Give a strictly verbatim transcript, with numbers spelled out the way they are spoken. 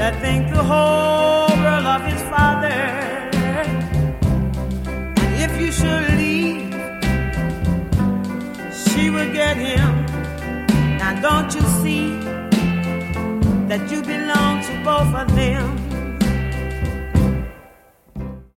that think the whole world of his father. And if you should leave, she will get him. Now don't you see that you belong to both of them?